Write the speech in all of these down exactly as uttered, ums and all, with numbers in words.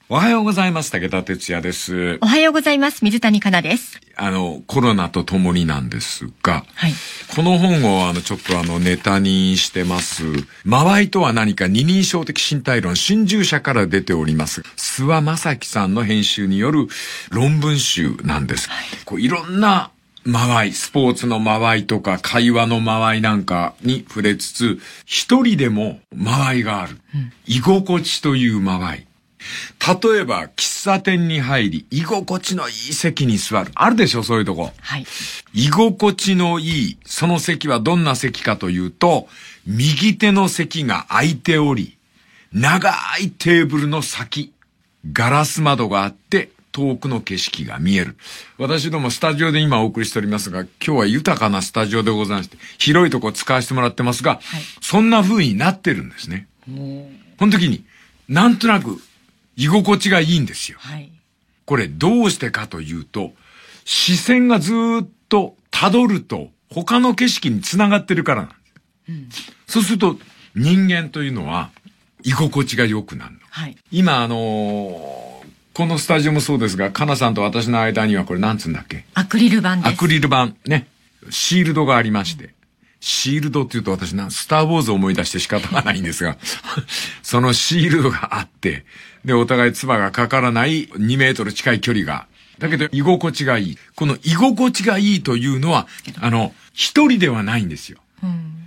おはようございます。武田哲也です。 おはようございます。水谷香奈です。 あの、コロナとともになんですが、 はい、 この本をあの、ちょっとあの、ネタにしてます。間合いとは何か二人称的身体論、新従者から出ております。諏訪正樹さんの編集による論文集なんです。はい、こういろんな間合い、スポーツの間合いとか会話の間合いなんかに触れつつ、一人でも間合いがある。うん、居心地という間合い。例えば、喫茶店に入り、居心地のいい席に座る。あるでしょ、そういうとこ。 はい。 居心地のいい、その席はどんな席かというと、右手の席が空いており、長いテーブルの先、ガラス窓があって、遠くの景色が見える。私どもスタジオで今お送りしておりますが、今日は豊かなスタジオでございまして、広いとこ使わせてもらってますが、はい、そんな風になってるんですね。この時に、なんとなく、居心地がいいんですよ。はい。これどうしてかというと、視線がずーっと辿ると他の景色に繋がってるからなんです。うん、そうすると人間というのは居心地が良くなるの。はい。今あのー、このスタジオもそうですが、かなさんと私の間にはこれなんつうんだっけ？ アクリル板です。 アクリル板ね。シールドがありまして。うん、シールドって言うと私な、スターウォーズを思い出して仕方がないんですが、そのシールドがあって、で、お互い唾がかからないにメートル近い距離が、だけど居心地がいい。この居心地がいいというのは、あの、一人ではないんですよ。うん、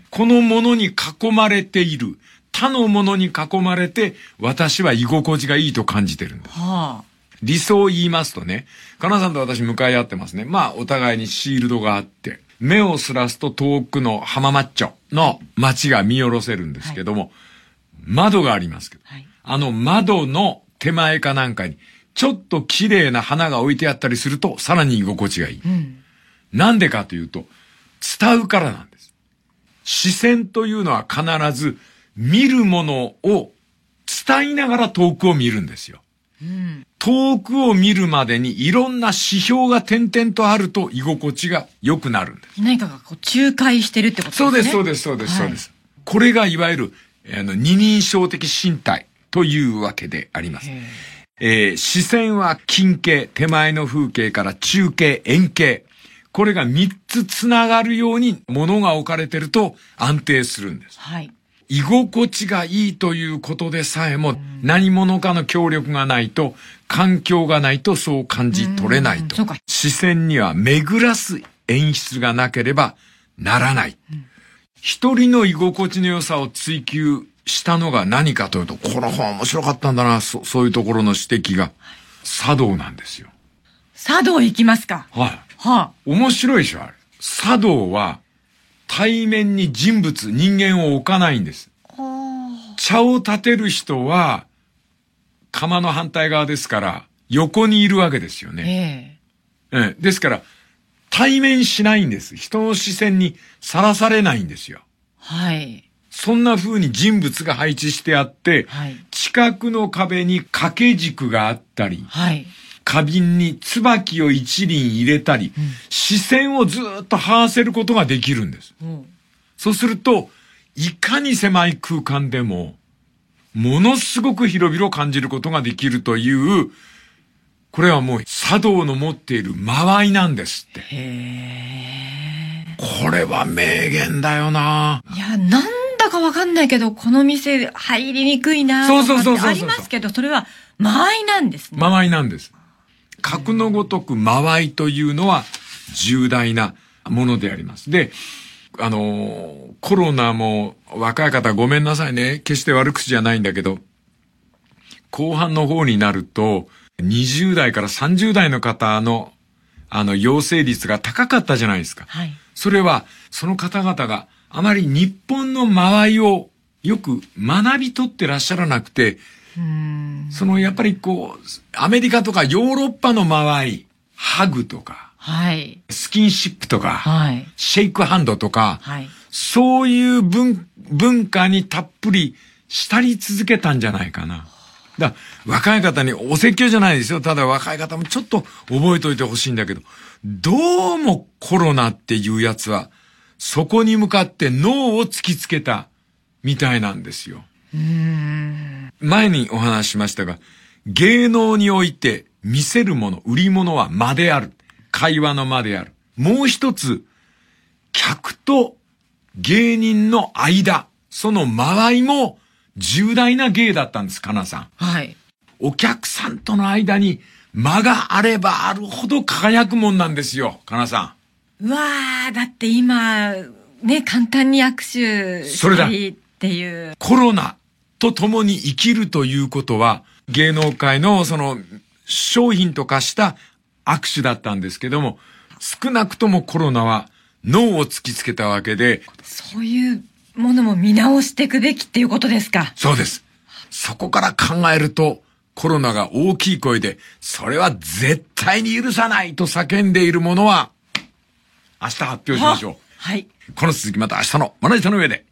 このものに囲まれている、他のものに囲まれて、私は居心地がいいと感じてるんです。はあ、理想を言いますとね、かなさんと私向かい合ってますね。まあ、お互いにシールドがあって、目をすらすと遠くの浜マッチョの街が見下ろせるんですけども、はい、窓がありますけど、はい、あの窓の手前かなんかにちょっと綺麗な花が置いてあったりするとさらに居心地がいい。うん、なんでかというと、伝うからなんです。視線というのは必ず見るものを伝えながら遠くを見るんですよ。うん、遠くを見るまでにいろんな指標が点々とあると居心地が良くなるんです。 何かがこう仲介してるってことですね。 そうです、そうです、そうです、そうです。これがいわゆる、あの、二人称的身体というわけであります。えー、視線は近景、手前の風景から中景、遠景。これが三つつながるように物が置かれてると安定するんです。はい。居心地がいいということでさえも何者かの協力がないと、環境がないとそう感じ取れないと。視線には巡らす演出がなければならない。うん、一人の居心地の良さを追求したのが何かというと、この本面白かったんだな、そ, そういうところの指摘が。茶道なんですよ。 茶道行きますか？ はい。はあ、面白いでしょ、あれ。茶道は対面に人物、人間を置かないんです。茶を立てる人は釜の反対側ですから横にいるわけですよね。ええええ、ですから対面しないんです。人の視線にさらされないんですよ。はい。そんな風に人物が配置してあって、はい、近くの壁に掛け軸があったり、はい、花瓶に椿を一輪入れたり、うん、視線をずっと這わせることができるんです。うん、そうするといかに狭い空間でもものすごく広々感じることができるという、これはもう茶道の持っている間合いなんですって。へー。これは名言だよな。 いや、なんだかわかんないけど、この店入りにくいな。 そうそうそうそう。 ありますけど、それは間合いなんですね。 間合いなんです。格のごとく間合いというのは重大なものであります。で、あの、コロナも若い方ごめんなさいね。決して悪口じゃないんだけど、後半の方になると、にじゅう代からさんじゅう代の方の、あの、陽性率が高かったじゃないですか。はい。それは、その方々があまり日本の間合いをよく学び取ってらっしゃらなくて、うーん、その、やっぱりこう、アメリカとかヨーロッパの間合い、ハグとか、はい。スキンシップとか、はい。シェイクハンドとか、はい。そういう文、文化にたっぷり浸り続けたんじゃないかな。だ若い方にお説教じゃないですよ。ただ若い方もちょっと覚えといてほしいんだけど、どうもコロナっていうやつは、そこに向かって脳を突きつけたみたいなんですよ。うーん、前にお話ししましたが、 芸能において見せるもの、売り物は間である。会話の間である。もう一つ、客と芸人の間、その間合いも重大な芸だったんです、かなさん。 はい。 お客さんとの間に間があればあるほど輝くもんなんですよ、かなさん。うわー、だって今、ね、簡単に握手したりっていう。 コロナと共に生きるということは、芸能界のその商品と化した握手だったんですけども、少なくともコロナは脳を突きつけたわけで、 そういうものも見直していくべきっていうことですか。 そうです。そこから考えると、コロナが大きい声で、それは絶対に許さないと叫んでいるものは、明日発表しましょう。 はい。 この続きまた明日のまな板の上で。